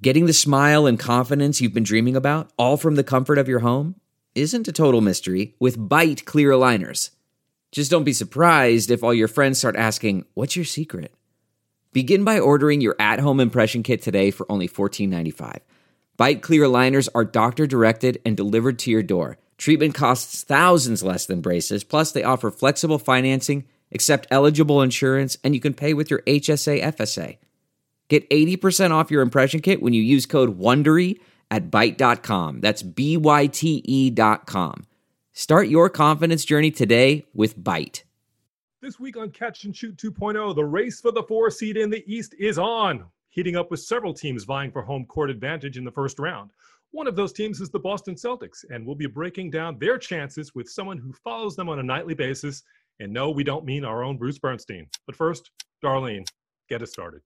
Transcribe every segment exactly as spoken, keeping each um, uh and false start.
Getting the smile and confidence you've been dreaming about, all from the comfort of your home, isn't a total mystery with Byte clear aligners. Just don't be surprised if all your friends start asking, "What's your secret?" Begin by ordering your at-home impression kit today for only fourteen ninety-five. Byte clear aligners are doctor-directed and delivered to your door. Treatment costs thousands less than braces, plus they offer flexible financing, accept eligible insurance, and you can pay with your H S A F S A. Get eighty percent off your impression kit when you use code WONDERY at byte dot com. That's B Y T E dot com. Start your confidence journey today with Byte. This week on Catch and Shoot two point oh, the race for the four seed in the East is on, heating up with several teams vying for home court advantage in the first round. One of those teams is the Boston Celtics, and we'll be breaking down their chances with someone who follows them on a nightly basis. And no, we don't mean our own Bruce Bernstein. But first, Darlene, get us started.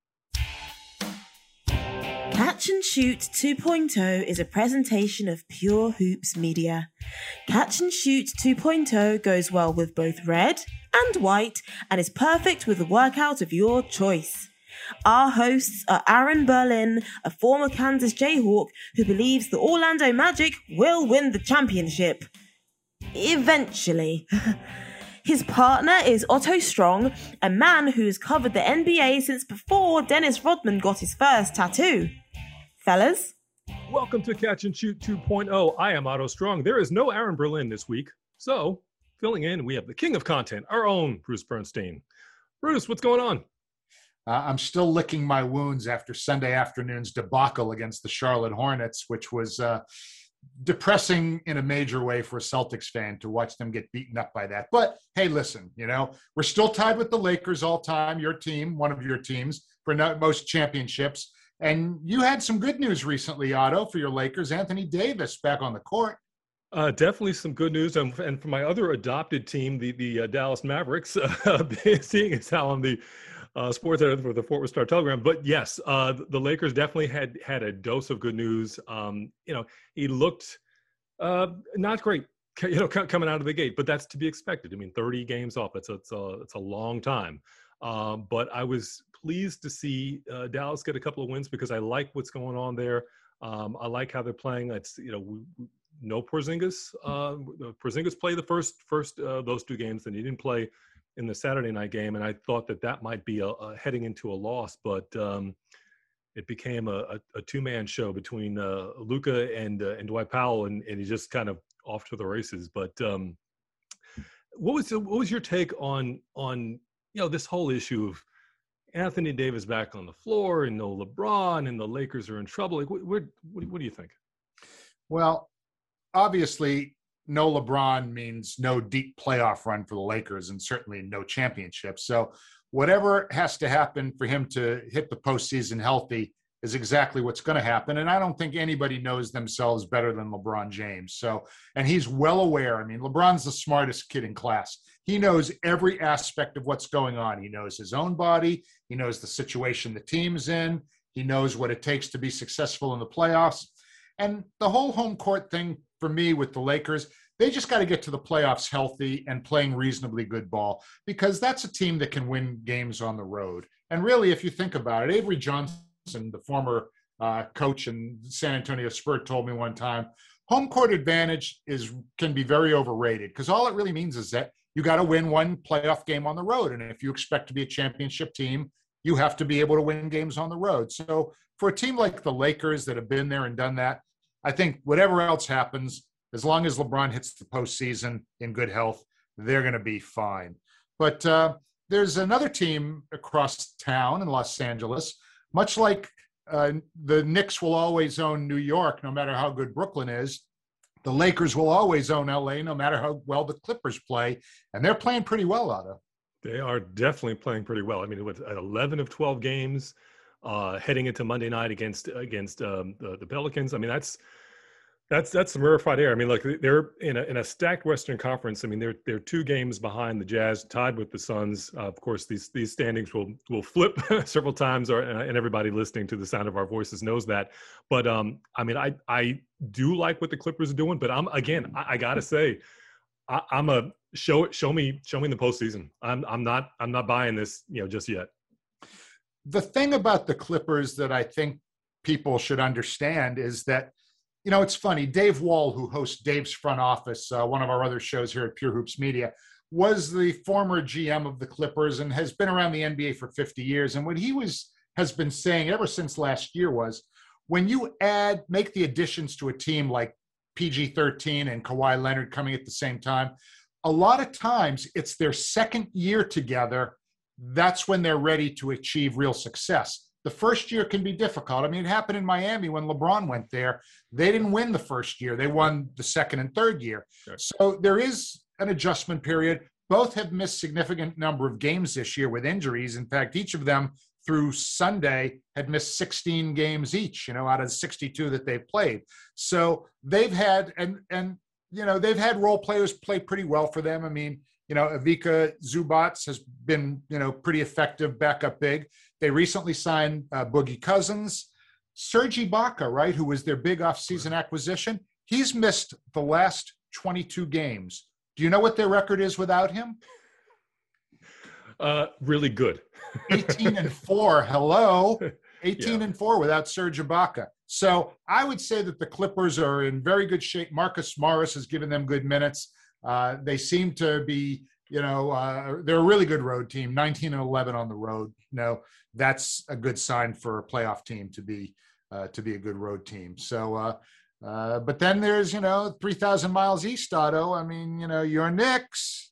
Catch and Shoot two point oh is a presentation of Pure Hoops Media. Catch and Shoot two point oh goes well with both red and white and is perfect with the workout of your choice. Our hosts are Aaron Berlin, a former Kansas Jayhawk who believes the Orlando Magic will win the championship. Eventually. His partner is Otto Strong, a man who's covered the N B A since before Dennis Rodman got his first tattoo. Fellas? Welcome to Catch and Shoot two point oh. I am Otto Strong. There is no Aaron Berlin this week. So, filling in, we have the king of content, our own Bruce Bernstein. Bruce, what's going on? Uh, I'm still licking my wounds after Sunday afternoon's debacle against the Charlotte Hornets, which was uh, depressing in a major way for a Celtics fan to watch them get beaten up by that. But hey, listen, you know, we're still tied with the Lakers all time, your team, one of your teams, for no, most championships. And you had some good news recently, Otto, for your Lakers. Anthony Davis back on the court. Uh, definitely some good news. And, and for my other adopted team, the, the uh, Dallas Mavericks, uh, seeing as how I'm the uh, sports editor for the Fort Worth Star Telegram. But yes, uh, the Lakers definitely had had a dose of good news. Um, you know, he looked uh, not great, you know, c- coming out of the gate, but that's to be expected. I mean, thirty games off, it's a, it's a, it's a long time. Um, but I was pleased to see uh, Dallas get a couple of wins because I like what's going on there. Um, I like how they're playing. It's, you know, we, we, no Porzingis. Uh, Porzingis played the first first uh, those two games, and he didn't play in the Saturday night game. And I thought that that might be a, a heading into a loss, but um, it became a, a, a two-man show between uh, Luka and uh, and Dwight Powell, and, and he's just kind of off to the races. But um, what was what was your take on on you know this whole issue of Anthony Davis back on the floor and no LeBron and the Lakers are in trouble? Like, what, what, what do you think? Well, obviously, no LeBron means no deep playoff run for the Lakers and certainly no championship. So whatever has to happen for him to hit the postseason healthy is exactly what's going to happen. And I don't think anybody knows themselves better than LeBron James. So, and he's well aware. I mean, LeBron's the smartest kid in class. He knows every aspect of what's going on. He knows his own body. He knows the situation the team's in. He knows what it takes to be successful in the playoffs. And the whole home court thing for me with the Lakers, they just got to get to the playoffs healthy and playing reasonably good ball, because that's a team that can win games on the road. And really, if you think about it, Avery Johnson, the former uh, coach in San Antonio Spurs, told me one time, home court advantage is can be very overrated, because all it really means is that you got to win one playoff game on the road. And if you expect to be a championship team, you have to be able to win games on the road. So for a team like the Lakers that have been there and done that, I think whatever else happens, as long as LeBron hits the postseason in good health, they're going to be fine. But uh, there's another team across town in Los Angeles, much like uh, the Knicks will always own New York, no matter how good Brooklyn is. The Lakers will always own L A, no matter how well the Clippers play. And they're playing pretty well, Otto. They are definitely playing pretty well. I mean, with eleven of twelve games uh, heading into Monday night against against um, the, the Pelicans. I mean, that's that's that's some rarefied air. I mean, look, they're in a in a stacked Western Conference. I mean, they're they're two games behind the Jazz, tied with the Suns. Uh, of course, these these standings will will flip several times, or and everybody listening to the sound of our voices knows that. But um, I mean, I I do like what the Clippers are doing, but I'm again, I, I gotta say, I, I'm a show show me show me in the postseason. I'm I'm not I'm not buying this, you know, just yet. The thing about the Clippers that I think people should understand is that, you know, it's funny. Dave Wall, who hosts Dave's Front Office, uh, one of our other shows here at Pure Hoops Media, was the former G M of the Clippers and has been around the N B A for fifty years. And what he was has been saying ever since last year was, when you add, make the additions to a team like P G thirteen and Kawhi Leonard coming at the same time, a lot of times it's their second year together. That's when they're ready to achieve real success. The first year can be difficult. I mean, it happened in Miami when LeBron went there. They didn't win the first year. They won the second and third year. Sure. So there is an adjustment period. Both have missed significant number of games this year with injuries. In fact, each of them through Sunday had missed sixteen games each, you know, out of the sixty-two that they've played. So they've had, and, and, you know, they've had role players play pretty well for them. I mean, you know, Ivica Zubac has been, you know, pretty effective backup big. They recently signed uh, Boogie Cousins. Serge Ibaka, right, who was their big offseason acquisition, he's missed the last twenty-two games. Do you know what their record is without him? Uh, really good. eighteen and four. Hello. eighteen yeah. and four without Serge Ibaka. So I would say that the Clippers are in very good shape. Marcus Morris has given them good minutes. Uh, they seem to be, you know, uh, they're a really good road team, nineteen and eleven on the road. You know, that's a good sign for a playoff team to be, uh, to be a good road team. So, uh, uh, but then there's, you know, three thousand miles east, Otto. I mean, you know, your Knicks.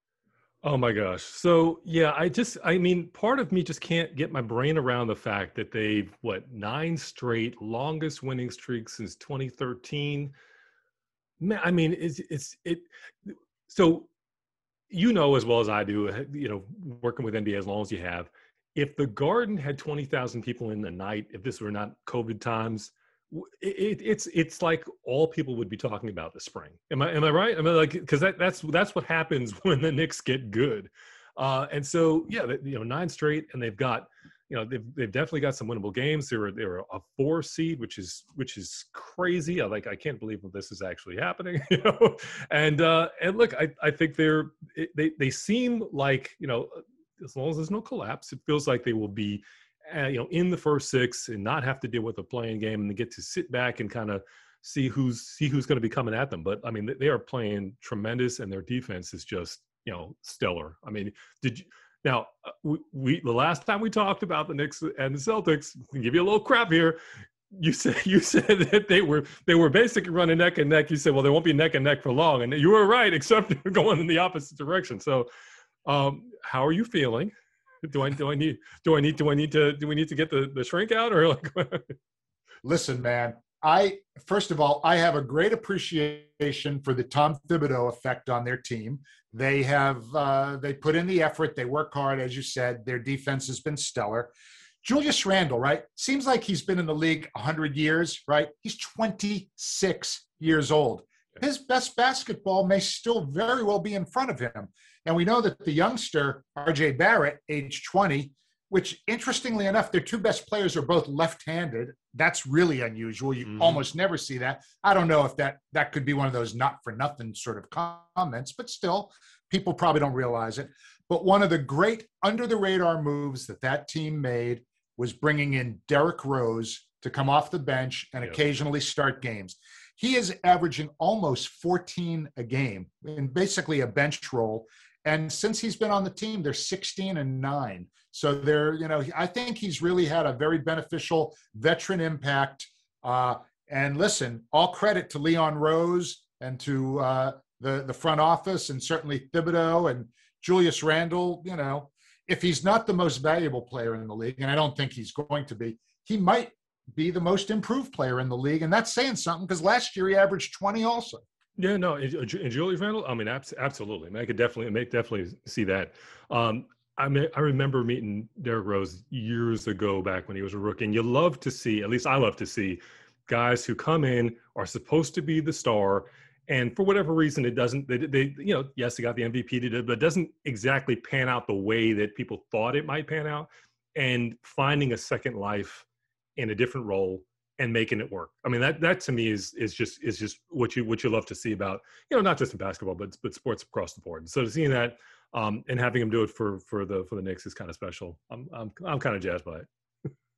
Oh my gosh. So yeah, I just, I mean, part of me just can't get my brain around the fact that they've, what, nine straight, longest winning streak since twenty thirteen. Man, I mean, it's, it's, it, so, you know, as well as I do, you know, working with N B A as long as you have, if the Garden had twenty thousand people in the night, if this were not COVID times, it, it's it's like all people would be talking about this spring. Am I am I right? I mean, like, because that, that's that's what happens when the Knicks get good. Uh, and so, yeah, you know, nine straight, and they've got, you know, they've they've definitely got some winnable games. They were they were a four seed, which is which is crazy. I like I can't believe that this is actually happening. You know, and uh, and look, I I think they're they they seem like, you know, as long as there's no collapse, it feels like they will be, uh, you know, in the first six and not have to deal with a playing game, and they get to sit back and kind of see who's see who's going to be coming at them. But I mean, they are playing tremendous, and their defense is just, you know, stellar. I mean, did you? Now, we, we the last time we talked about the Knicks and the Celtics, to give you a little crap here, you said you said that they were they were basically running neck and neck. You said, well, they won't be neck and neck for long, and you were right, except they're going in the opposite direction. So, um, how are you feeling? Do I do I need do I need do I need to do we need to get the, the shrink out, or like? Listen, man. I first of all, I have a great appreciation for the Tom Thibodeau effect on their team. They have uh, they put in the effort. They work hard, as you said. Their defense has been stellar. Julius Randle, right? Seems like he's been in the league one hundred years, right? He's twenty-six years old. His best basketball may still very well be in front of him. And we know that the youngster, R J Barrett, age twenty, which interestingly enough, their two best players are both left-handed. That's really unusual. You mm-hmm. almost never see that. I don't know if that that could be one of those not-for-nothing sort of comments, but still, people probably don't realize it. But one of the great under-the-radar moves that that team made was bringing in Derrick Rose to come off the bench and yep. occasionally start games. He is averaging almost fourteen a game in basically a bench role. And since he's been on the team, they're sixteen and nine. So they're, you know, I think he's really had a very beneficial veteran impact. Uh, and listen, all credit to Leon Rose and to uh, the, the front office, and certainly Thibodeau and Julius Randle. You know, if he's not the most valuable player in the league, and I don't think he's going to be, he might be the most improved player in the league. And that's saying something, because last year he averaged twenty also. Yeah, no, and Julius Randle, I mean, absolutely. I mean, I could definitely, make definitely see that. Um, I mean, I remember meeting Derrick Rose years ago, back when he was a rookie. And you love to see, at least I love to see, guys who come in, are supposed to be the star, and for whatever reason, it doesn't. They, they you know, yes, they got the M V P to do, but it doesn't exactly pan out the way that people thought it might pan out. And finding a second life in a different role and making it work. I mean, that that to me is is just is just what you what you love to see about, you know, not just in basketball, but but sports across the board. And so seeing that um, and having him do it for for the for the Knicks is kind of special. I'm I'm I'm kind of jazzed by it.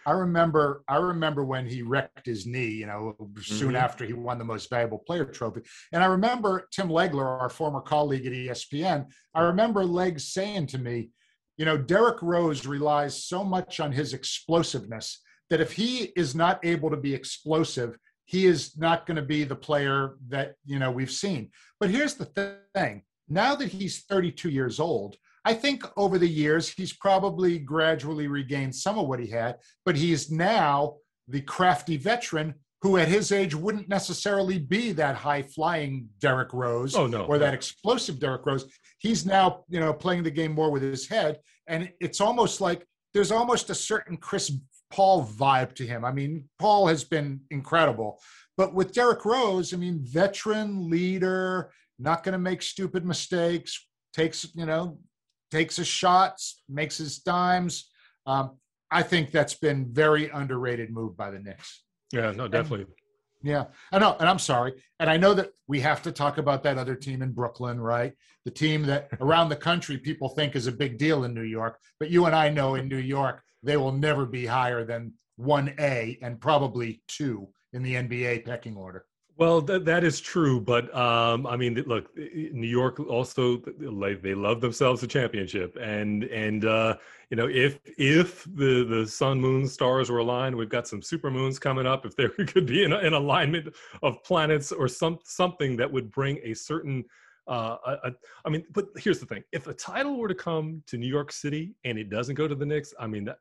I remember, I remember when he wrecked his knee, you know, soon Mm-hmm. after he won the Most Valuable Player trophy. And I remember Tim Legler, our former colleague at E S P N, I remember Legs saying to me, you know, Derrick Rose relies so much on his explosiveness that if he is not able to be explosive, he is not going to be the player that, you know, we've seen. But here's the thing. Now that he's thirty-two years old, I think over the years, he's probably gradually regained some of what he had, but he is now the crafty veteran who at his age wouldn't necessarily be that high-flying Derrick Rose Oh, no. or that explosive Derrick Rose. He's now, you know, playing the game more with his head, and it's almost like there's almost a certain Chris Paul vibe to him. I mean, Paul has been incredible, but with Derrick Rose, I mean, veteran, leader, not going to make stupid mistakes, takes, you know, takes his shots, makes his dimes. Um, I think that's been very underrated move by the Knicks. Yeah, no, definitely. And, yeah, I know, and I'm sorry. And I know that we have to talk about that other team in Brooklyn, right? The team that around the country people think is a big deal in New York, but you and I know in New York, they will never be higher than one A and probably two in the N B A pecking order. Well, that that is true, but um, I mean, look, New York also like they love themselves a championship, and and uh, you know, if if the the sun, moon, stars were aligned, we've got some super moons coming up. If there could be an, an alignment of planets or some something that would bring a certain, uh, a, a, I mean, but here's the thing: if a title were to come to New York City and it doesn't go to the Knicks, I mean that.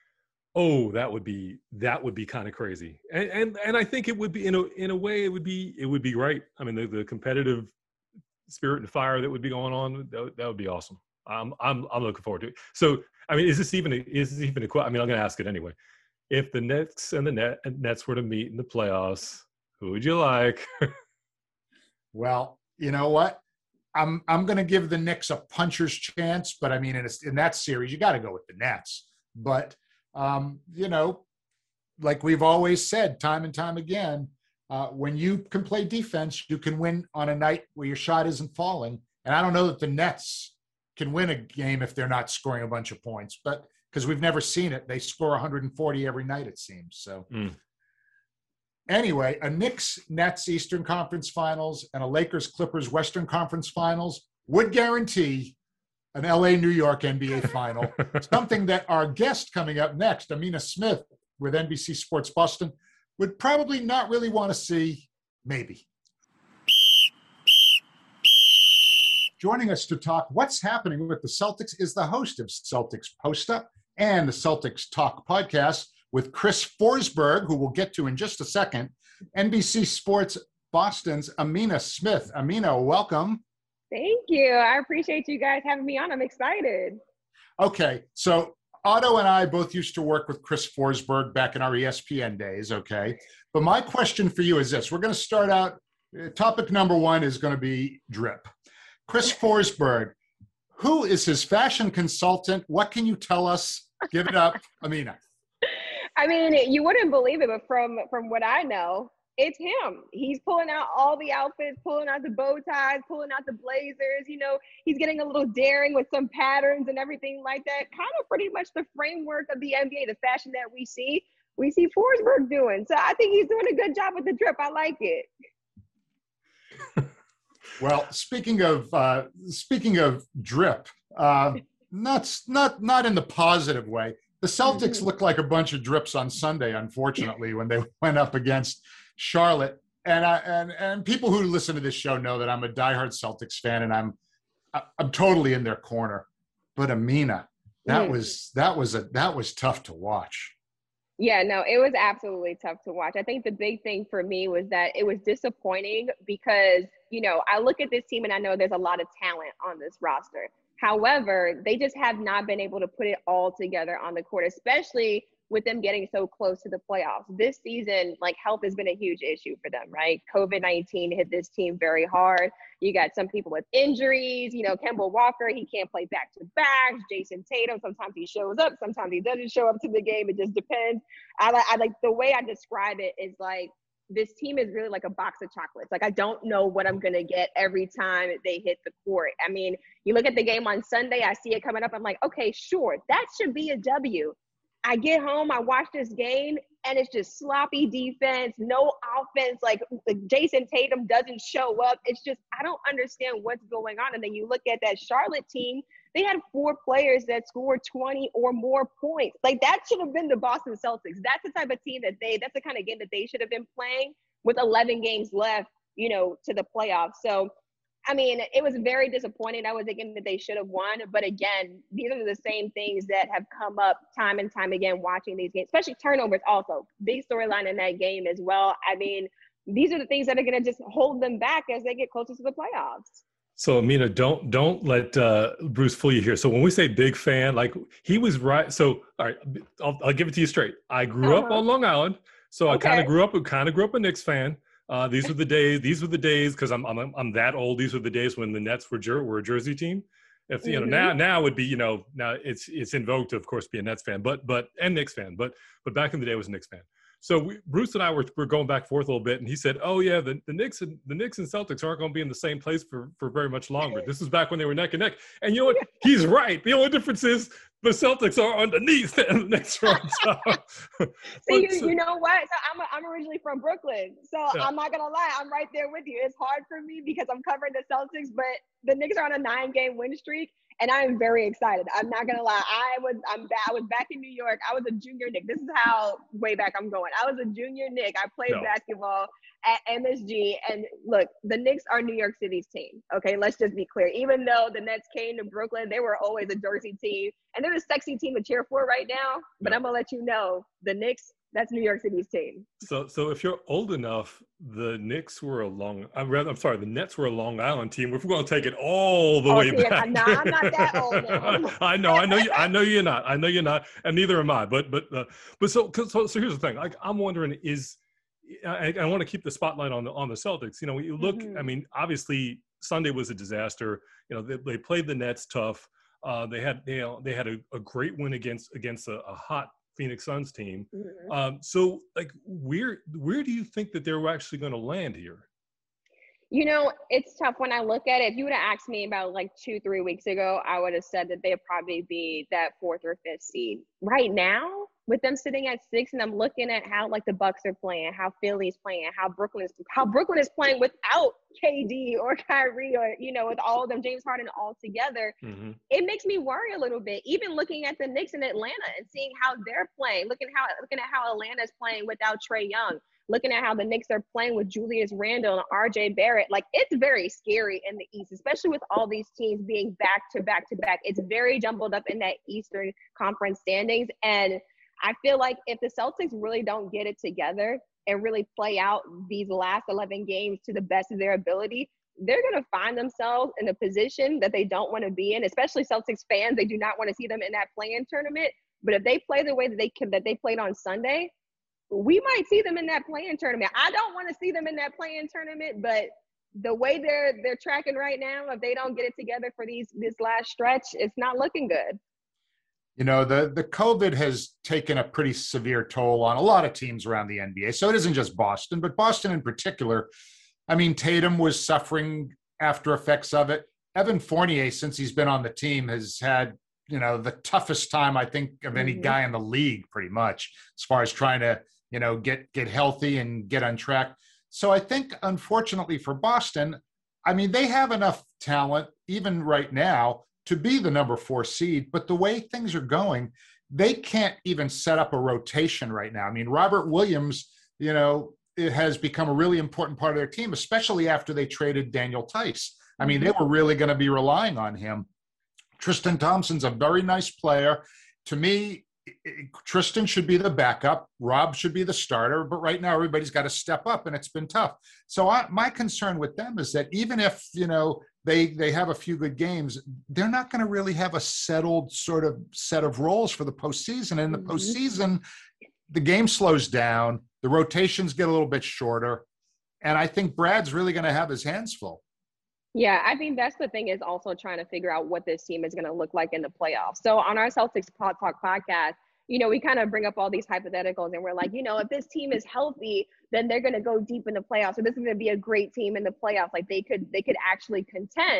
Oh, that would be that would be kind of crazy, and, and and I think it would be in a in a way it would be it would be right. I mean, the, the competitive spirit and fire that would be going on, that, that would be awesome. I'm I'm I'm looking forward to it. So, I mean, is this even a, is this even a question? I mean, I'm going to ask it anyway. If the Knicks and the Net, Nets were to meet in the playoffs, who would you like? Well, you know what? I'm I'm going to give the Knicks a puncher's chance, but I mean, in, a, in that series, you got to go with the Nets. But Um, you know, like we've always said time and time again, uh, when you can play defense, you can win on a night where your shot isn't falling. And I don't know that the Nets can win a game if they're not scoring a bunch of points, but because we've never seen it, they score one hundred forty every night, it seems. So Mm. anyway, a Knicks Nets Eastern Conference Finals and a Lakers Clippers Western Conference Finals would guarantee an L A New York N B A final, something that our guest coming up next, Amina Smith with N B C Sports Boston, would probably not really want to see, maybe. Joining us to talk what's happening with the Celtics is the host of Celtics Post Up and the Celtics Talk podcast with Chris Forsberg, who we'll get to in just a second, N B C Sports Boston's Amina Smith. Amina, welcome. Thank you. I appreciate you guys having me on. I'm excited. Okay, so Otto and I both used to work with Chris Forsberg back in our E S P N days, okay? But my question for you is this. We're going to start out, uh, topic number one is going to be drip. Chris Forsberg, who is his fashion consultant? What can you tell us? Give it up, Amina. I mean, you wouldn't believe it, but from, from what I know, it's him. He's pulling out all the outfits, pulling out the bow ties, pulling out the blazers. You know, he's getting a little daring with some patterns and everything like that. Kind of pretty much the framework of the N B A, the fashion that we see, we see Forsberg doing. So I think he's doing a good job with the drip. I like it. Well, speaking of uh, speaking of drip, uh, not not not in the positive way. The Celtics Mm-hmm. looked like a bunch of drips on Sunday, unfortunately, when they went up against Charlotte. And I, and and people who listen to this show know that I'm a diehard Celtics fan, and I'm I'm totally in their corner. But Amina, that Mm. was that was a that was tough to watch. Yeah, no, it was absolutely tough to watch. I think the big thing for me was that it was disappointing because, you know, I look at this team and I know there's a lot of talent on this roster. However, they just have not been able to put it all together on the court, especially with them getting so close to the playoffs. This season, like, health has been a huge issue for them, right? COVID nineteen hit this team very hard. You got some people with injuries, you know, Kemba Walker, he can't play back to back. Jason Tatum, sometimes he shows up, sometimes he doesn't show up to the game. It just depends. I, I like the way I describe it is like, this team is really like a box of chocolates. Like, I don't know what I'm going to get every time they hit the court. I mean, you look at the game on Sunday, I see it coming up. I'm like, okay, sure, that should be a W. I get home, I watch this game, and it's just sloppy defense, no offense. Like, Jason Tatum doesn't show up. It's just, I don't understand what's going on. And then you look at that Charlotte team, they had four players that scored twenty or more points. Like, that should have been the Boston Celtics. That's the type of team that they, that's the kind of game that they should have been playing with eleven games left, you know, to the playoffs. So, I mean, it was very disappointing. That was a game that they should have won. But again, these are the same things that have come up time and time again watching these games, especially turnovers also. Big storyline in that game as well. I mean, these are the things that are going to just hold them back as they get closer to the playoffs. So, Amina, don't don't let uh, Bruce fool you here. So when we say big fan, like, he was right. So, all right, I'll, I'll give it to you straight. I grew uh-huh. up on Long Island. So okay. I kind of grew up, kind of grew up a Knicks fan. Uh, these were the days. These were the days because I'm I'm I'm that old. These were the days when the Nets were jer- were a Jersey team. If you know mm-hmm. now now would be you know now it's it's in vogue to of course be a Nets fan, but but and Knicks fan, but but back in the day I was a Knicks fan. So we, Bruce and I were, were going back and forth a little bit, and he said, "Oh yeah, the, the Knicks and the Knicks and Celtics aren't going to be in the same place for, for very much longer." This was back when they were neck and neck, and you know what? He's right. The only difference is the Celtics are underneath and the Knicks are on top. See, you, you know what? So I'm a, I'm originally from Brooklyn, so yeah. I'm not gonna lie, I'm right there with you. It's hard for me because I'm covering the Celtics, but the Knicks are on a nine-game win streak. And I am very excited. I'm not gonna lie. I was I'm back. I was back in New York. I was a junior Knick. This is how way back I'm going. I was a junior Knick. I played no. basketball at M S G. And look, the Knicks are New York City's team. Okay, let's just be clear. Even though the Nets came to Brooklyn, they were always a Jersey team, and they're the sexy team to cheer for right now. But no. I'm gonna let you know, the Knicks, that's New York City's team. So, so if you're old enough, the Knicks were a Long. I'm rather. I'm sorry, the Nets were a Long Island team. If we're going to take it all the oh, way see, back, I'm not, I'm not that old now. I know, I know, you, I know you're not. I know you're not, and neither am I. But, but, uh, but so, so, so here's the thing. Like, I'm wondering, is I, I want to keep the spotlight on the on the Celtics. You know, when you look, mm-hmm. I mean, obviously Sunday was a disaster. You know, they, they played the Nets tough. Uh, they had they they had a, a great win against against a, a hot Phoenix Suns team. Mm-hmm. Um, so, like, where where do you think that they're actually going to land here? You know, it's tough when I look at it. If you would have asked me about like two, three weeks ago, I would have said that they'd probably be that fourth or fifth seed. Right now, with them sitting at six, and I'm looking at how like the Bucks are playing, how Philly's playing, how Brooklyn is how Brooklyn is playing without K D or Kyrie or, you know, with all of them, James Harden all together, mm-hmm. it makes me worry a little bit. Even looking at the Knicks in Atlanta and seeing how they're playing, looking how looking at how Atlanta's playing without Trae Young, looking at how the Knicks are playing with Julius Randle and R J Barrett, like, it's very scary in the East, especially with all these teams being back to back to back. It's very jumbled up in that Eastern Conference standings. And I feel like if the Celtics really don't get it together and really play out these last eleven games to the best of their ability, they're going to find themselves in a position that they don't want to be in, especially Celtics fans. They do not want to see them in that play-in tournament. But if they play the way that they can, that they played on Sunday, we might see them in that play-in tournament. I don't want to see them in that play-in tournament, but the way they're they're tracking right now, if they don't get it together for these this last stretch, it's not looking good. You know, the, the COVID has taken a pretty severe toll on a lot of teams around the N B A. So it isn't just Boston, but Boston in particular. I mean, Tatum was suffering after effects of it. Evan Fournier, since he's been on the team, has had, you know, the toughest time, I think, of any mm-hmm. guy in the league, pretty much, as far as trying to, you know, get get healthy and get on track. So I think, unfortunately for Boston, I mean, they have enough talent, even right now, to be the number four seed, but the way things are going, they can't even set up a rotation right now. I mean, Robert Williams, you know, it has become a really important part of their team, especially after they traded Daniel Tice. I mean, they were really going to be relying on him. Tristan Thompson's a very nice player. To me, Tristan should be the backup. Rob should be the starter. But right now, everybody's got to step up, and it's been tough. So I, my concern with them is that even if, you know, they they have a few good games, they're not going to really have a settled sort of set of roles for the postseason. And in the mm-hmm. postseason, the game slows down. The rotations get a little bit shorter. And I think Brad's really going to have his hands full. Yeah, I think that's the thing, is also trying to figure out what this team is going to look like in the playoffs. So on our Celtics Pod Talk podcast, you know, we kind of bring up all these hypotheticals, and we're like, you know, if this team is healthy, then they're going to go deep in the playoffs. So this is going to be a great team in the playoffs. Like, they could, they could actually contend.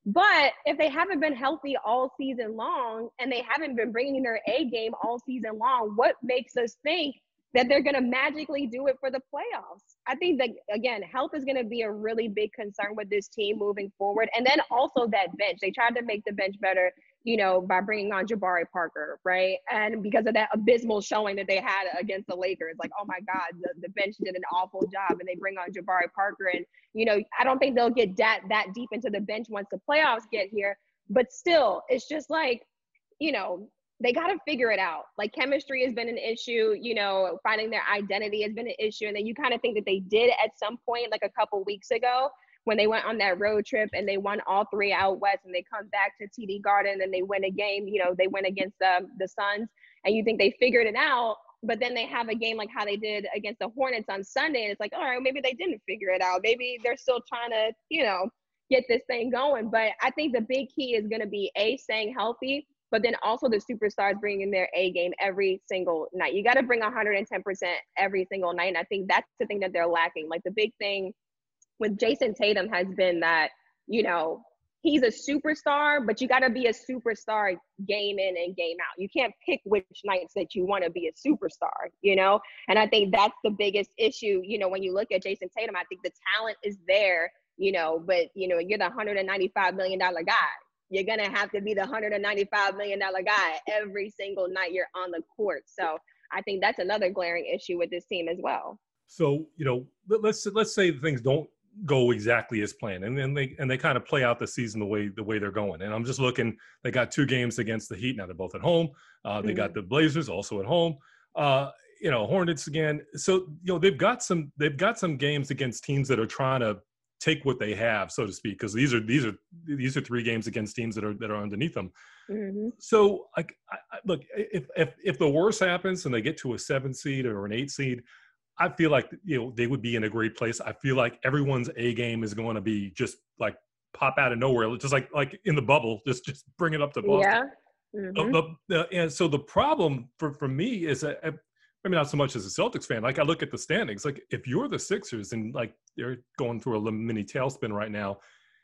But if they haven't been healthy all season long and they haven't been bringing their A game all season long, what makes us think that they're going to magically do it for the playoffs? I think that, again, health is going to be a really big concern with this team moving forward. And then also that bench. They tried to make the bench better, you know, by bringing on Jabari Parker, right? And because of that abysmal showing that they had against the Lakers, like, oh my God, the, the bench did an awful job, and they bring on Jabari Parker. And, you know, I don't think they'll get that, that deep into the bench once the playoffs get here. But still, it's just like, you know, they got to figure it out. Like, chemistry has been an issue, you know, finding their identity has been an issue. And then you kind of think that they did at some point, like a couple weeks ago, when they went on that road trip and they won all three out west, and they come back to T D Garden and they win a game, you know, they win against um, the Suns, and you think they figured it out, but then they have a game like how they did against the Hornets on Sunday, and it's like, all right, maybe they didn't figure it out. Maybe they're still trying to, you know, get this thing going. But I think the big key is going to be, A, staying healthy, but then also the superstars bringing their A game every single night. You got to bring one hundred ten percent every single night, and I think that's the thing that they're lacking. Like, the big thing with Jason Tatum has been that, you know, he's a superstar, but you got to be a superstar game in and game out. You can't pick which nights that you want to be a superstar, you know? And I think that's the biggest issue. You know, when you look at Jason Tatum, I think the talent is there, you know, but, you know, you're the one hundred ninety-five million dollars guy. You're going to have to be the one hundred ninety-five million dollars guy every single night you're on the court. So I think that's another glaring issue with this team as well. So, you know, let's let's say things don't go exactly as planned, and then they and they kind of play out the season the way the way they're going. And I'm just looking, they got two games against the Heat. Now they're both at home. Uh, they mm-hmm. got the Blazers also at home. Uh, you know, Hornets again. So, you know, they've got some they've got some games against teams that are trying to take what they have, so to speak, because these are these are these are three games against teams that are that are underneath them. Mm-hmm. So, like, I, I, look, if if if the worst happens and they get to a seven seed or an eight seed, I feel like, you know, they would be in a great place. I feel like everyone's A game is going to be just like pop out of nowhere, just like like in the bubble, just just bring it up to Boston. Yeah. Mm-hmm. The, the, and so the problem for, for me is that, maybe not so much as a Celtics fan, like I look at the standings, like if you're the Sixers and like they're going through a little mini tailspin right now,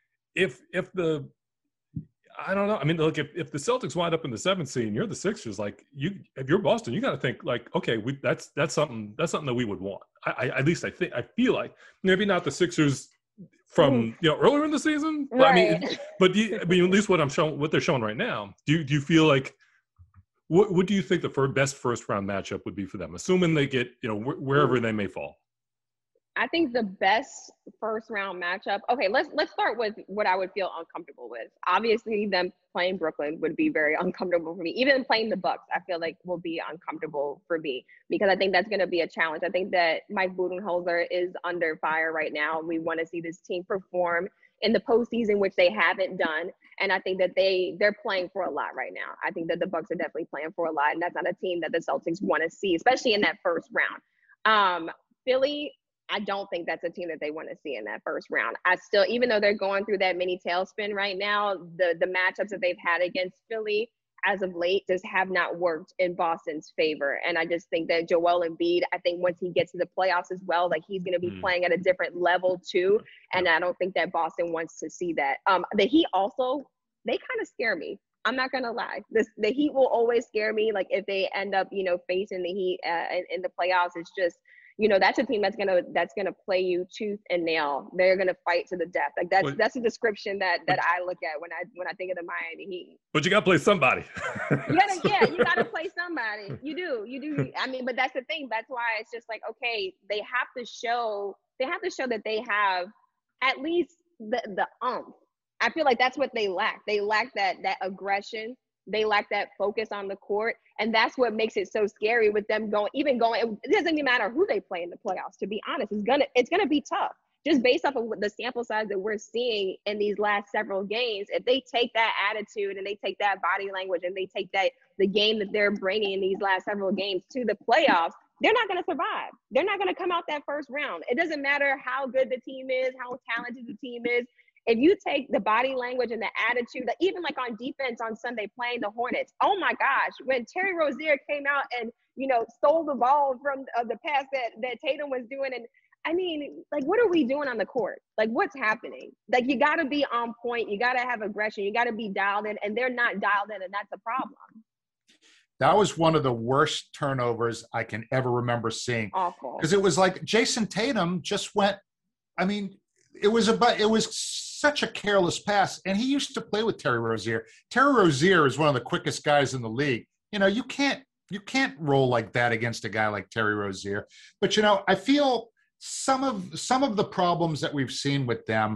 if if the I don't know. I mean, look, if, if the Celtics wind up in the seventh seed and you're the Sixers, like you, if you're Boston, you got to think like, okay, we that's that's something that's something that we would want. I, I at least I think I feel like maybe not the Sixers from Ooh. you know earlier in the season, but right. I mean, but you, I mean, at least what I'm showing, what they're showing right now. Do you do you feel like what what do you think the first, best first round matchup would be for them, assuming they get you know wh- wherever Ooh. they may fall? I think the best first round matchup. Okay, let's let's start with what I would feel uncomfortable with. Obviously, them playing Brooklyn would be very uncomfortable for me. Even playing the Bucks, I feel like will be uncomfortable for me because I think that's going to be a challenge. I think that Mike Budenholzer is under fire right now. We want to see this team perform in the postseason, which they haven't done, and I think that they they're playing for a lot right now. I think that the Bucks are definitely playing for a lot, and that's not a team that the Celtics want to see, especially in that first round. Um, Philly. I don't think that's a team that they want to see in that first round. I still, even though they're going through that mini tailspin right now, the the matchups that they've had against Philly as of late just have not worked in Boston's favor. And I just think that Joel Embiid, I think once he gets to the playoffs as well, like he's going to be mm. playing at a different level too. And I don't think that Boston wants to see that. Um, the Heat also, they kind of scare me. I'm not going to lie. This, the Heat will always scare me. Like if they end up, you know, facing the Heat uh, in, in the playoffs, it's just, you know, that's a team that's gonna that's gonna play you tooth and nail. They're gonna fight to the death. Like that's Wait. that's a description that that I look at when I when I think of the Miami Heat. But you gotta play somebody. you gotta, yeah, you gotta play somebody. You do, you do. I mean, but that's the thing. That's why it's just like, okay, they have to show they have to show that they have at least the the umph. I feel like that's what they lack. They lack that that aggression. They lack that focus on the court. And that's what makes it so scary with them going, even going, it doesn't even matter who they play in the playoffs, to be honest. It's gonna, it's gonna be tough. Just based off of the sample size that we're seeing in these last several games, if they take that attitude and they take that body language and they take that, the game that they're bringing in these last several games to the playoffs, they're not gonna survive. They're not gonna come out that first round. It doesn't matter how good the team is, how talented the team is. If you take the body language and the attitude, that even like on defense on Sunday playing the Hornets, oh my gosh, when Terry Rozier came out and, you know, stole the ball from uh, the pass that, that Tatum was doing, and I mean, like, what are we doing on the court? Like, what's happening? Like, you got to be on point. You got to have aggression. You got to be dialed in, and they're not dialed in, and that's a problem. That was one of the worst turnovers I can ever remember seeing. Awful. Because it was like Jason Tatum just went, I mean, it was about, it was such a careless pass. And he used to play with Terry Rozier. Terry Rozier is one of the quickest guys in the league. You know, you can't, you can't roll like that against a guy like Terry Rozier. But, you know, I feel some of, some of the problems that we've seen with them,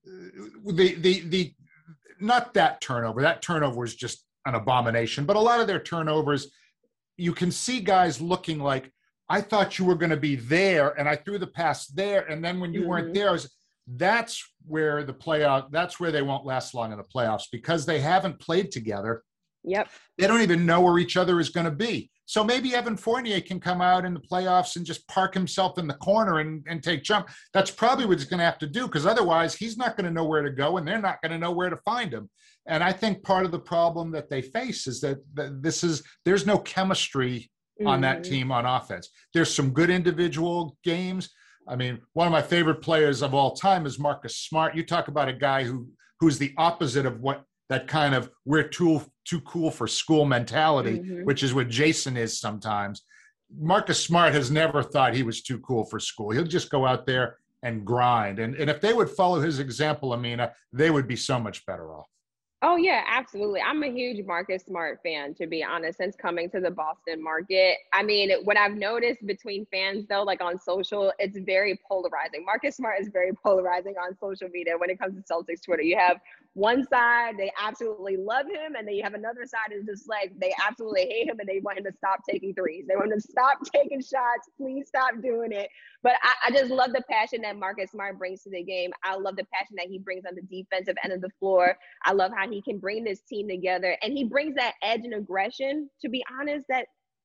the, the, the, not that turnover, that turnover was just an abomination, but a lot of their turnovers, you can see guys looking like, I thought you were going to be there and I threw the pass there. And then when you mm-hmm. weren't there, was, that's where the playoff, that's where they won't last long in the playoffs because they haven't played together. Yep. They don't even know where each other is going to be. So maybe Evan Fournier can come out in the playoffs and just park himself in the corner and, and take jump. That's probably what he's going to have to do because otherwise he's not going to know where to go and they're not going to know where to find him. And I think part of the problem that they face is that this is, there's no chemistry mm-hmm. on that team on offense. There's some good individual games. I mean, one of my favorite players of all time is Marcus Smart. You talk about a guy who who's the opposite of what that kind of we're too too cool for school mentality, mm-hmm. which is what Jason is sometimes. Marcus Smart has never thought he was too cool for school. He'll just go out there and grind. And, and if they would follow his example, Amina, they would be so much better off. Oh, yeah, absolutely. I'm a huge Marcus Smart fan, to be honest, since coming to the Boston market. I mean, what I've noticed between fans, though, like on social, it's very polarizing. Marcus Smart is very polarizing on social media when it comes to Celtics Twitter. You have one side, they absolutely love him, and then you have another side is just like they absolutely hate him and they want him to stop taking threes. They want him to stop taking shots. Please stop doing it. But I, I just love the passion that Marcus Smart brings to the game. I love the passion that he brings on the defensive end of the floor. I love how he can bring this team together. And he brings that edge and aggression, to be honest, that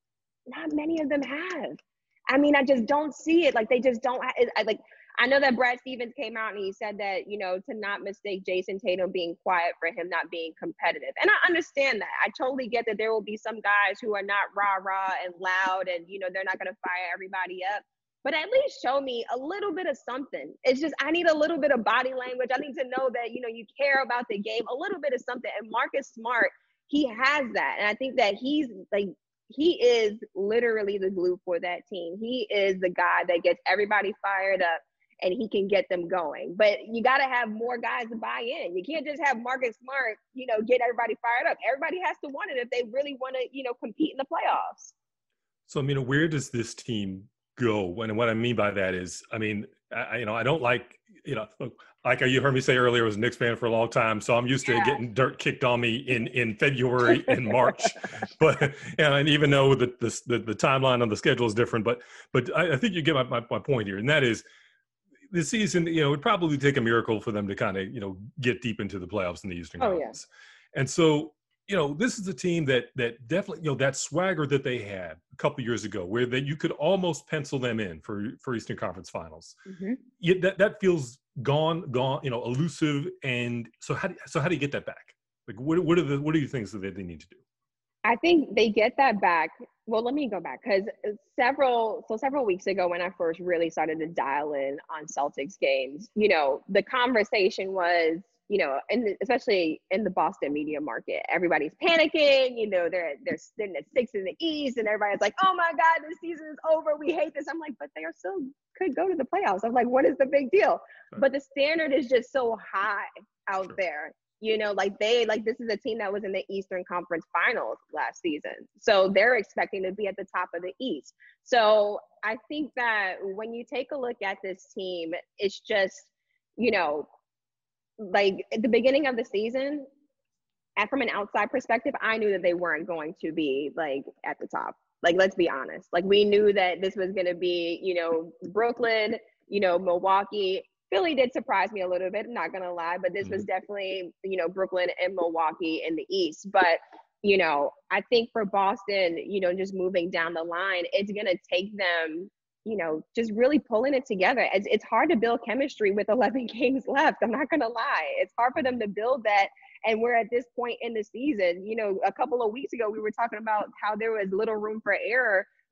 not many of them have. I mean, I just don't see it. Like, they just don't have, I, like, I know that Brad Stevens came out and he said that, you know, to not mistake Jason Tatum being quiet for him not being competitive. And I understand that. I totally get that there will be some guys who are not rah-rah and loud and, you know, they're not going to fire everybody up. But at least show me a little bit of something. It's just, I need a little bit of body language. I need to know that, you know, you care about the game, a little bit of something. And Marcus Smart, he has that. And I think that he's like, he is literally the glue for that team. He is the guy that gets everybody fired up and he can get them going. But you got to have more guys to buy in. You can't just have Marcus Smart, you know, get everybody fired up. Everybody has to want it if they really want to, you know, compete in the playoffs. So, I mean, where does this team go? And what I mean by that is, I mean, I, you know, I don't like, you know, like you heard me say earlier, I was a Knicks fan for a long time, so I'm used to yeah. getting dirt kicked on me in, in February and March. But you know, and even though the, the the timeline on the schedule is different, but but I, I think you get my, my my point here, and that is, this season, you know, it would probably take a miracle for them to kind of, you know, get deep into the playoffs in the Eastern oh, Conference. Yeah. And so, you know, this is a team that that definitely, you know, that swagger that they had a couple of years ago, where that you could almost pencil them in for for Eastern Conference Finals. Mm-hmm. Yet that that feels gone, gone, you know, elusive. And so how do, so how do you get that back? Like, what what are the what are the things that they, they need to do? I think they get that back. Well, let me go back because several, so several weeks ago when I first really started to dial in on Celtics games, you know, the conversation was, you know, and especially in the Boston media market, everybody's panicking, you know, they're, they're sitting at six in the East and everybody's like, oh my God, this season is over. We hate this. I'm like, but they are still could go to the playoffs. I'm like, what is the big deal? But the standard is just so high out sure. there. You know, like they, like this is a team that was in the Eastern Conference Finals last season. So they're expecting to be at the top of the East. So I think that when you take a look at this team, it's just, you know, like at the beginning of the season, and from an outside perspective, I knew that they weren't going to be like at the top. Like, let's be honest. Like, we knew that this was going to be, you know, Brooklyn, you know, Milwaukee. Philly did surprise me a little bit, I'm not going to lie, but this was definitely, you know, Brooklyn and Milwaukee in the East. But, you know, I think for Boston, you know, just moving down the line, it's going to take them, you know, just really pulling it together. It's, it's hard to build chemistry with eleven games left. I'm not going to lie. It's hard for them to build that. And we're at this point in the season, you know, a couple of weeks ago, we were talking about how there was little room for error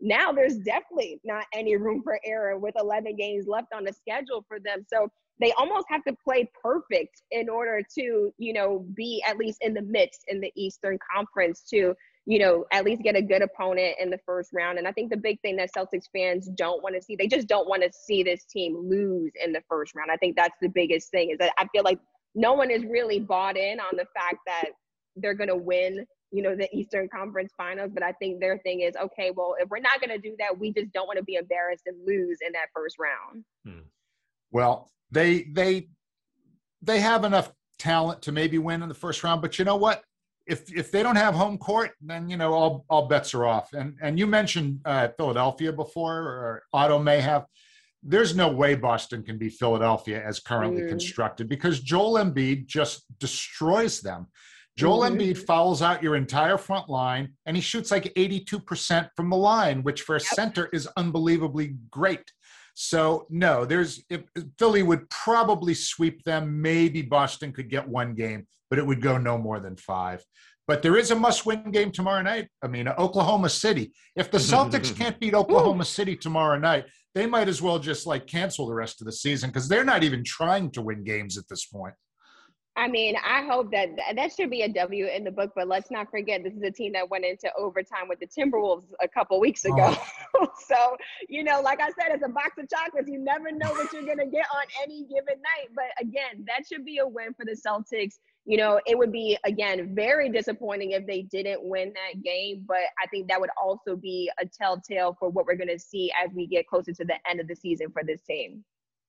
now there's definitely not any room for error with eleven games left on the schedule for them. So they almost have to play perfect in order to, you know, be at least in the midst in the Eastern Conference to, you know, at least get a good opponent in the first round. And I think the big thing that Celtics fans don't want to see, they just don't want to see this team lose in the first round. I think that's the biggest thing, is that I feel like no one is really bought in on the fact that they're going to win, you know, the Eastern Conference Finals. But I think their thing is, okay, well, if we're not going to do that, we just don't want to be embarrassed and lose in that first round. Hmm. Well, they they they have enough talent to maybe win in the first round, but you know what? If if they don't have home court, then you know all all bets are off. And and you mentioned uh, Philadelphia before, or Otto may have. There's no way Boston can be Philadelphia as currently mm. constructed, because Joel Embiid just destroys them. Joel mm-hmm. Embiid fouls out your entire front line, and he shoots like eighty-two percent from the line, which for a yep. center is unbelievably great. So no, there's if, Philly would probably sweep them. Maybe Boston could get one game, but it would go no more than five. But there is a must-win game tomorrow night. I mean, Oklahoma City. If the Celtics can't beat Oklahoma City tomorrow night, they might as well just like cancel the rest of the season, because they're not even trying to win games at this point. I mean, I hope that that should be a W in the book, but let's not forget this is a team that went into overtime with the Timberwolves a couple weeks ago. Oh. So, you know, like I said, it's a box of chocolates. You never know what you're going to get on any given night. But again, that should be a win for the Celtics. You know, it would be, again, very disappointing if they didn't win that game. But I think that would also be a telltale for what we're going to see as we get closer to the end of the season for this team.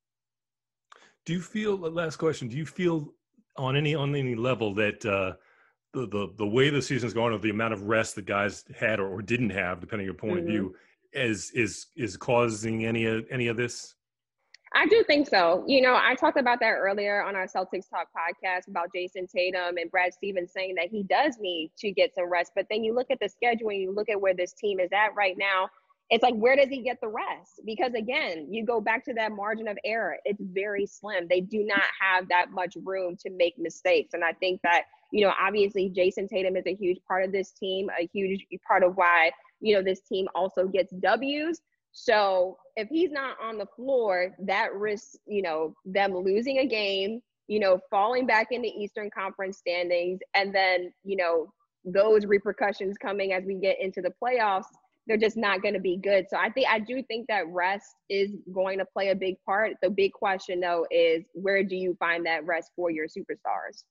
Do you feel, last question, do you feel on any on any level that uh, the, the the way the season's going, or the amount of rest the guys had or, or didn't have, depending on your point mm-hmm. of view, is is is causing any of any of this? I do think so. You know, I talked about that earlier on our Celtics Talk podcast about Jason Tatum and Brad Stevens saying that he does need to get some rest. But then you look at the schedule and you look at where this team is at right now. It's like, where does he get the rest? Because again, you go back to that margin of error. It's very slim. They do not have that much room to make mistakes. And I think that, you know, obviously Jason Tatum is a huge part of this team, a huge part of why, you know, this team also gets W's. So if he's not on the floor, that risks, you know, them losing a game, you know, falling back in the Eastern Conference standings. And then, you know, those repercussions coming as we get into the playoffs, they're just not going to be good. So I think, I do think that rest is going to play a big part. The big question though is, where do you find that rest for your superstars?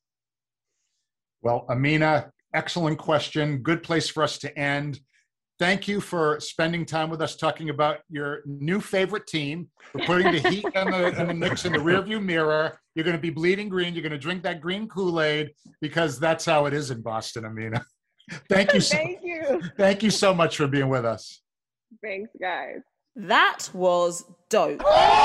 Well, Amina, excellent question. Good place for us to end. Thank you for spending time with us talking about your new favorite team, for putting the Heat and the, and the Knicks in the rearview mirror. You're going to be bleeding green. You're going to drink that green Kool-Aid, because that's how it is in Boston, Amina. Thank you. So, thank you. Thank you so much for being with us. Thanks, guys. That was dope.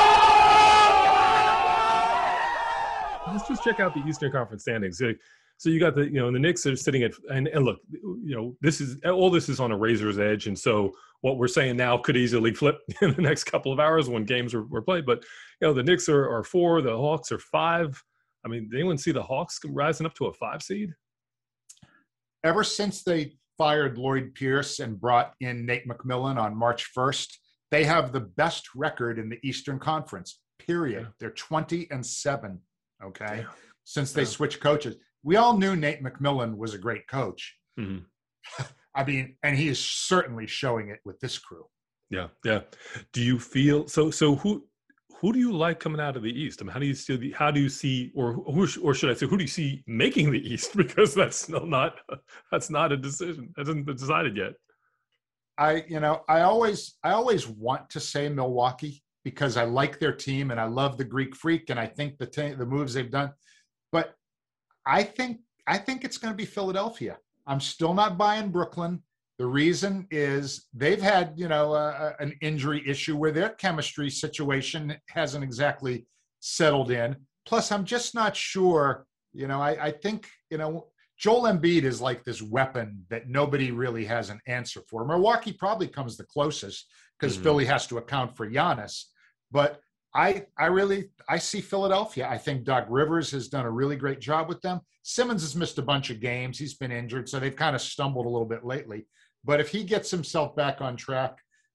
Let's just check out the Eastern Conference standings. So, so you got the, you know, the Knicks are sitting at, and, and look, you know, this is, all this is on a razor's edge. And so what we're saying now could easily flip in the next couple of hours when games are, are played. But, you know, the Knicks are, are four, the Hawks are five. I mean, did anyone see the Hawks rising up to a five seed? Ever since they fired Lloyd Pierce and brought in Nate McMillan on March first, they have the best record in the Eastern Conference, period. Yeah. They're twenty and seven, okay, yeah. since they yeah. switched coaches. We all knew Nate McMillan was a great coach. Mm-hmm. I mean, and he is certainly showing it with this crew. Yeah, yeah. Do you feel, so So who who do you like coming out of the East? I mean, how do you see the, how do you see, or who, or should I say, who do you see making the East? Because that's still not, that's not a decision. That hasn't been decided yet. I, you know, I always, I always want to say Milwaukee, because I like their team and I love the Greek Freak, and I think the t- the moves they've done. But I think, I think it's going to be Philadelphia. I'm still not buying Brooklyn. The reason is they've had, you know, uh, an injury issue where their chemistry situation hasn't exactly settled in. Plus, I'm just not sure, you know, I, I think, you know, Joel Embiid is like this weapon that nobody really has an answer for. Milwaukee probably comes the closest, because mm-hmm. Philly has to account for Giannis. But I, I really, I see Philadelphia. I think Doc Rivers has done a really great job with them. Simmons has missed a bunch of games. He's been injured, so they've kind of stumbled a little bit lately. But if he gets himself back on track,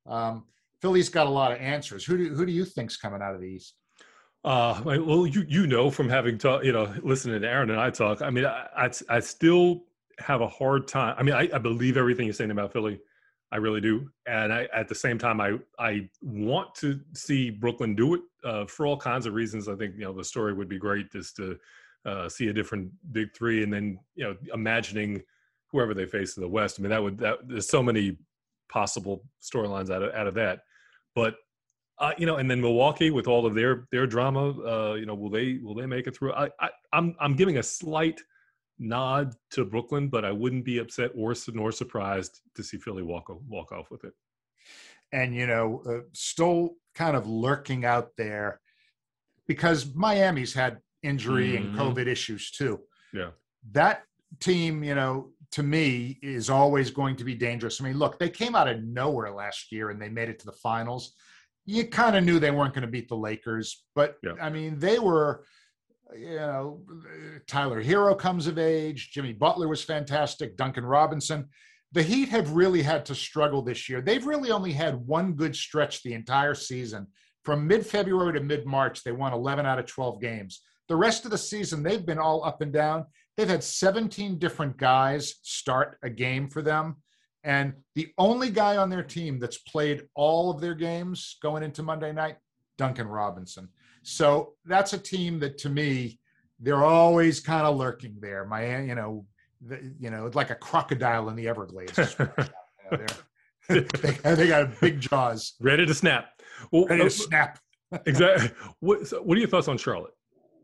Um, Philly's got a lot of answers. Who do who do you think's coming out of the East? Uh, well, you you know from having talk, you know, listening to Aaron and I talk. I mean, I I, I still have a hard time. I mean, I, I believe everything you're saying about Philly. I really do, and I at the same time, I I want to see Brooklyn do it uh, for all kinds of reasons. I think you know the story would be great just to uh, see a different big three, and then you know imagining whoever they face in the West. I mean, that would that there's so many possible storylines out of out of that, but. Uh, you know, and then Milwaukee with all of their their drama, uh, you know, will they will they make it through? I, I I'm I'm giving a slight nod to Brooklyn, but I wouldn't be upset or nor surprised to see Philly walk walk off with it. And you know, uh, still kind of lurking out there because Miami's had injury mm-hmm. and COVID issues too. Yeah, that team, you know, to me is always going to be dangerous. I mean, look, they came out of nowhere last year and they made it to the finals. You kind of knew they weren't going to beat the Lakers, but yeah. I mean, they were, you know, Tyler Hero comes of age. Jimmy Butler was fantastic. Duncan Robinson. The Heat have really had to struggle this year. They've really only had one good stretch the entire season. From mid-February to mid-March, they won eleven out of twelve games. The rest of the season, they've been all up and down. They've had seventeen different guys start a game for them. And the only guy on their team that's played all of their games going into Monday night, Duncan Robinson. So that's a team that, to me, they're always kind of lurking there. My, you know, the, you know, it's like a crocodile in the Everglades. you know, they, they got big jaws, ready to snap. Well, ready to snap. Exactly. What, so what are your thoughts on Charlotte?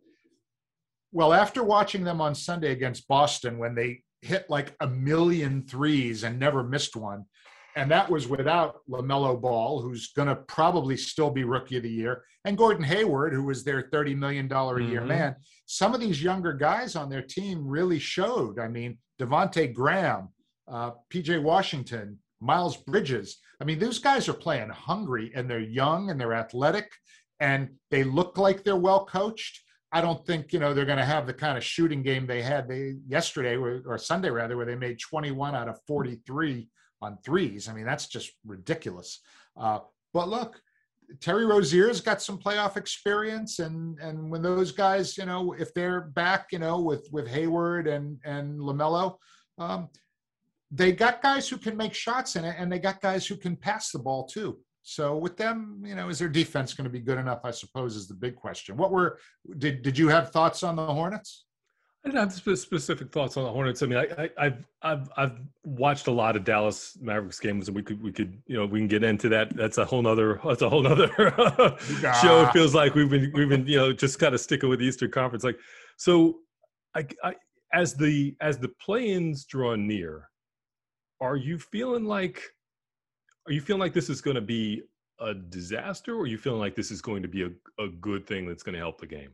Well, after watching them on Sunday against Boston, when they hit like a million threes and never missed one. And that was without LaMelo Ball, who's going to probably still be Rookie of the Year, and Gordon Hayward, who was their thirty million dollars a year mm-hmm. man. Some of these younger guys on their team really showed. I mean, Devontae Graham, uh, P J Washington, Miles Bridges. I mean, those guys are playing hungry, and they're young, and they're athletic, and they look like they're well coached. I don't think, you know, they're going to have the kind of shooting game they had they, yesterday or, or Sunday, rather, where they made twenty-one out of forty-three on threes. I mean, that's just ridiculous. Uh, but look, Terry Rozier's got some playoff experience. And and when those guys, you know, if they're back, you know, with, with Hayward and, and LaMelo, um, they got guys who can make shots in it, and they got guys who can pass the ball too. So with them, you know, is their defense going to be good enough, I suppose, is the big question. What were, did did you have thoughts on the Hornets? I didn't have specific thoughts on the Hornets. I mean, I, I, I've I've I've watched a lot of Dallas Mavericks games, and we could we could you know we can get into that. That's a whole nother that's a whole nother show. It feels like we've been we've been you know just kind of sticking with the Eastern Conference. Like so, I, I as the as the play-ins draw near, are you feeling like? Are you feeling like this is going to be a disaster, or are you feeling like this is going to be a, a good thing that's going to help the game?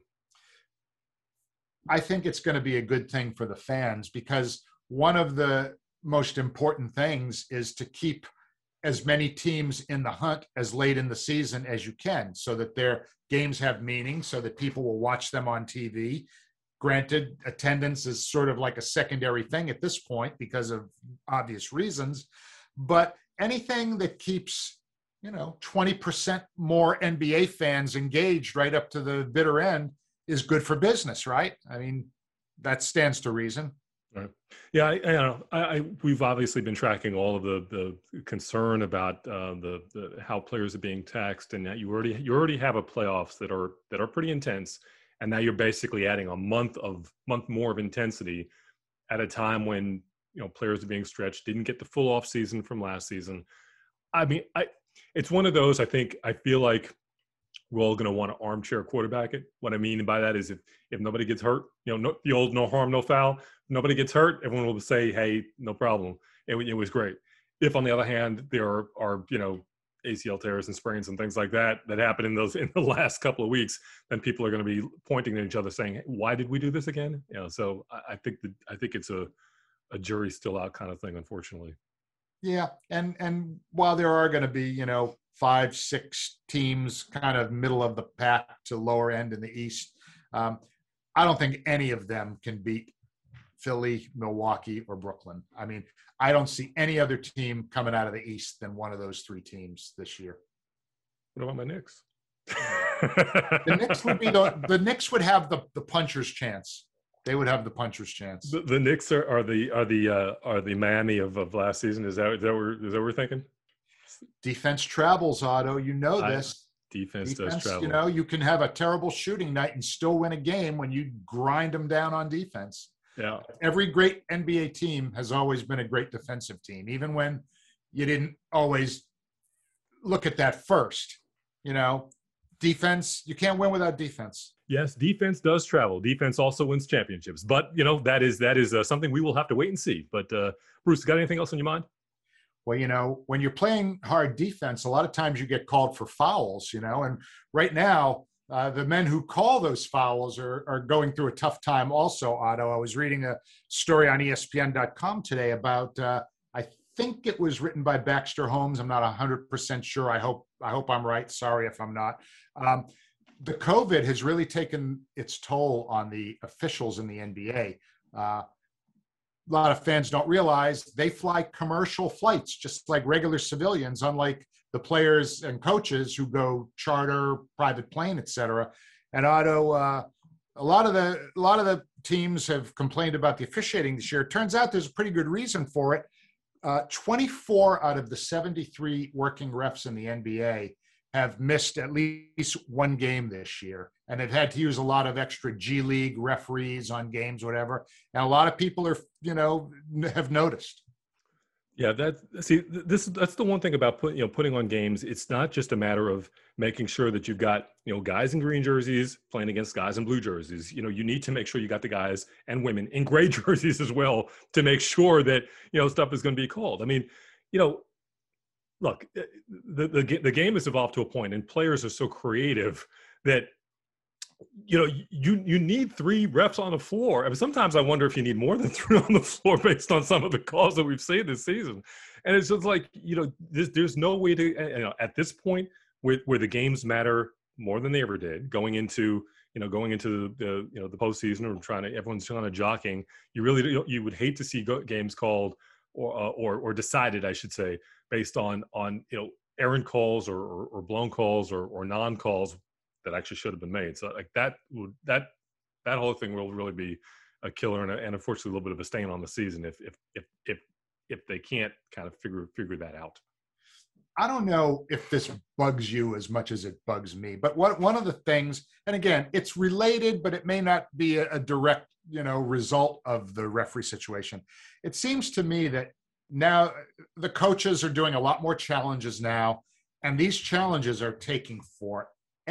I think it's going to be a good thing for the fans, because one of the most important things is to keep as many teams in the hunt as late in the season as you can, so that their games have meaning, so that people will watch them on T V. Granted, attendance is sort of like a secondary thing at this point because of obvious reasons, but anything that keeps, you know, twenty percent more N B A fans engaged right up to the bitter end is good for business, right? I mean, that stands to reason. Right. Yeah, I, I, know. I, I we've obviously been tracking all of the the concern about uh, the the how players are being taxed, and that you already you already have a playoffs that are that are pretty intense, and now you're basically adding a month of month more of intensity at a time when, you know, players are being stretched, didn't get the full off season from last season. I mean, I it's one of those, I think, I feel like we're all going to want to armchair quarterback it. What I mean by that is if, if nobody gets hurt, you know, no, the old no harm, no foul, nobody gets hurt, everyone will say, hey, no problem. It, it was great. If, on the other hand, there are, are, you know, A C L tears and sprains and things like that that happen in those in the last couple of weeks, then people are going to be pointing at each other saying, why did we do this again? You know, so I, I think that I think it's a a jury still out kind of thing, unfortunately. Yeah. And, and while there are going to be, you know, five, six teams kind of middle of the pack to lower end in the East, um, I don't think any of them can beat Philly, Milwaukee, or Brooklyn. I mean, I don't see any other team coming out of the East than one of those three teams this year. What about my Knicks? The Knicks would be the the Knicks would have the, the puncher's chance. They would have the puncher's chance. The, the Knicks are, are the are the uh, are the Miami of, of last season. Is that is that what we're, is that what we're thinking? Defense travels, Otto. You know I, this. defense, defense does travel. You know, you can have a terrible shooting night and still win a game when you grind them down on defense. Yeah. Every great N B A team has always been a great defensive team, even when you didn't always look at that first. You know, defense, you can't win without defense. Yes, defense does travel. Defense also wins championships. But, you know, that is that is uh, something we will have to wait and see. But, uh, Bruce, got anything else on your mind? Well, you know, when you're playing hard defense, a lot of times you get called for fouls, you know, and right now uh, the men who call those fouls are, are going through a tough time also, Otto. I was reading a story on E S P N dot com today about, uh, I think it was written by Baxter Holmes. I'm not one hundred percent sure. I hope I hope I'm right. Sorry if I'm not. Um, the COVID has really taken its toll on the officials in the N B A. Uh, a lot of fans don't realize they fly commercial flights, just like regular civilians, unlike the players and coaches who go charter, private plane, et cetera. And Otto, uh, a lot of the a lot of the teams have complained about the officiating this year. It turns out there's a pretty good reason for it. Uh, twenty-four out of the seventy-three working refs in the N B A have missed at least one game this year, and they've had to use a lot of extra G League referees on games, whatever. And a lot of people are, you know, have noticed. Yeah, that see this that's the one thing about putting you know putting on games. It's not just a matter of making sure that you've got you know guys in green jerseys playing against guys in blue jerseys. You know, you need to make sure you got the guys and women in gray jerseys as well to make sure that you know stuff is going to be called. I mean, you know, look, the the the game has evolved to a point, and players are so creative that you know, you you need three refs on the floor. I mean, sometimes I wonder if you need more than three on the floor based on some of the calls that we've seen this season. And it's just like, you know, there's, there's no way to, you know, at this point where, where the games matter more than they ever did, going into, you know, going into the, the you know, the postseason or trying to, everyone's trying to jockeying. You really, you would hate to see go, games called or, uh, or, or decided, I should say, based on, on, you know, errant calls or, or, or blown calls or, or non-calls that actually should have been made. So like that would that that whole thing will really be a killer and, a, and unfortunately a little bit of a stain on the season if if if if if they can't kind of figure figure that out. I don't know if this bugs you as much as it bugs me, but what one of the things, and again, it's related, but it may not be a, a direct, you know, result of the referee situation. It seems to me that now the coaches are doing a lot more challenges now, and these challenges are taking forever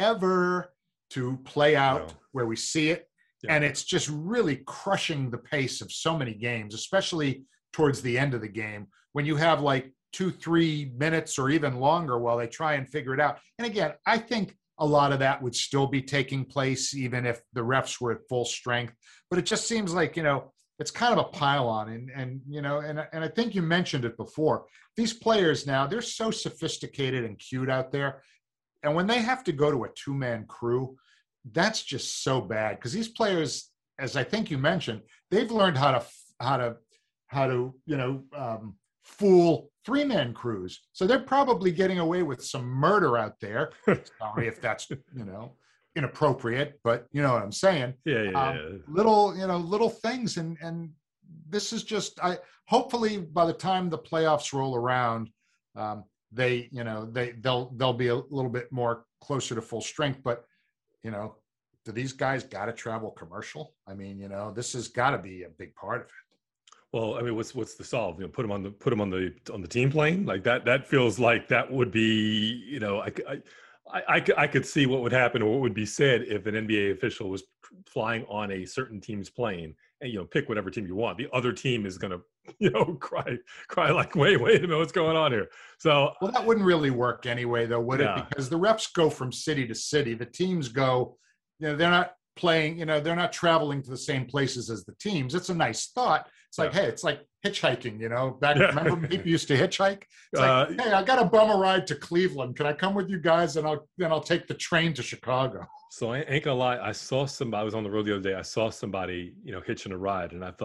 ever to play out wow. where we see it. Yeah. And it's just really crushing the pace of so many games, especially towards the end of the game when you have like two, three minutes or even longer while they try and figure it out. And again, I think a lot of that would still be taking place even if the refs were at full strength, but it just seems like, you know, it's kind of a pile on. And, and, you know, and, and I think you mentioned it before, these players now, they're so sophisticated and cute out there. And when they have to go to a two-man crew, that's just so bad because these players, as I think you mentioned, they've learned how to how to how to you know um, fool three-man crews. So they're probably getting away with some murder out there. Sorry if that's you know inappropriate, but you know what I'm saying. Yeah, yeah, um, yeah. Little you know little things, and and this is just I. Hopefully, by the time the playoffs roll around. Um, They, you know, they they'll they'll be a little bit more closer to full strength. But, you know, do these guys got to travel commercial? I mean, you know, this has got to be a big part of it. Well, I mean, what's what's the solve? You know, put them on the put them on the on the team plane like that. That feels like that would be, you know, I I I, I, I could see what would happen or what would be said if an N B A official was flying on a certain team's plane and, you know, pick whatever team you want. The other team is going to, you know, cry, cry like, wait, wait a minute, what's going on here? So, well, that wouldn't really work anyway, though, would yeah. it? Because the refs go from city to city. The teams go, you know, they're not playing, you know, they're not traveling to the same places as the teams. It's a nice thought. It's like, yeah. hey, it's like hitchhiking, you know, back, yeah. remember when people used to hitchhike? It's like, uh, hey, I got a bum a ride to Cleveland. Can I come with you guys? And I'll, then I'll take the train to Chicago. So I ain't gonna lie. I saw somebody, I was on the road the other day. I saw somebody, you know, hitching a ride and I thought,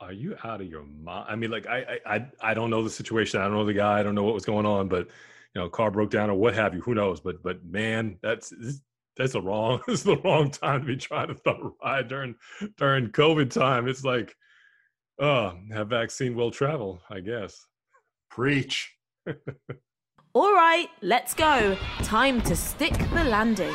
Are you out of your mind? I mean, like, I, I, I don't know the situation. I don't know the guy. I don't know what was going on, but you know, car broke down or what have you. Who knows? But, but man, that's that's the wrong. This is the wrong time to be trying to start a ride during during COVID time. It's like, oh, have vaccine will travel, I guess. Preach. All right, let's go. Time to stick the landing.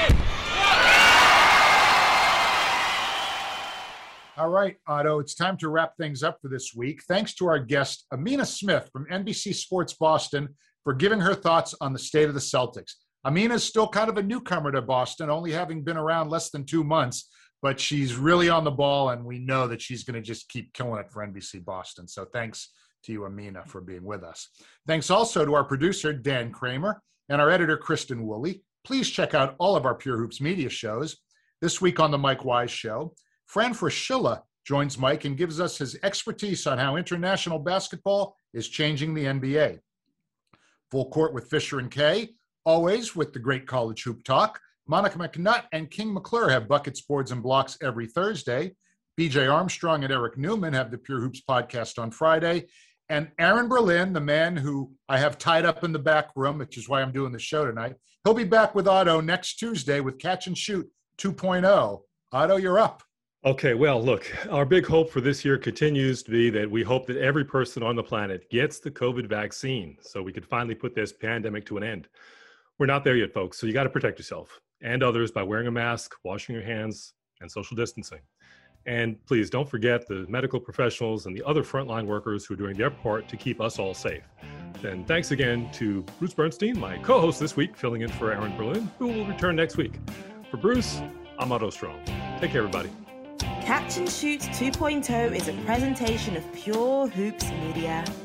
All right, Otto, it's time to wrap things up for this week. Thanks to our guest, Amina Smith from N B C Sports Boston, for giving her thoughts on the state of the Celtics. Amina's still kind of a newcomer to Boston, only having been around less than two months, but she's really on the ball, and we know that she's going to just keep killing it for N B C Boston. So thanks to you, Amina, for being with us. Thanks also to our producer, Dan Kramer, and our editor, Kristen Woolley. Please check out all of our Pure Hoops media shows. This week on The Mike Wise Show, Fran Fraschilla joins Mike and gives us his expertise on how international basketball is changing the N B A. Full Court with Fisher and Kay, always with the great college hoop talk. Monica McNutt and King McClure have buckets, boards, and blocks every Thursday. B J Armstrong and Eric Newman have the Pure Hoops podcast on Friday. And Aaron Berlin, the man who I have tied up in the back room, which is why I'm doing the show tonight, he'll be back with Otto next Tuesday with Catch and Shoot two point oh. Otto, you're up. Okay, well, look, our big hope for this year continues to be that we hope that every person on the planet gets the COVID vaccine so we could finally put this pandemic to an end. We're not there yet, folks, so you got to protect yourself and others by wearing a mask, washing your hands, and social distancing. And please don't forget the medical professionals and the other frontline workers who are doing their part to keep us all safe. Then thanks again to Bruce Bernstein, my co-host this week, filling in for Aaron Berlin, who will return next week. For Bruce, I'm Otto Strong. Take care, everybody. Catch and Shoot two point oh is a presentation of Pure Hoops Media.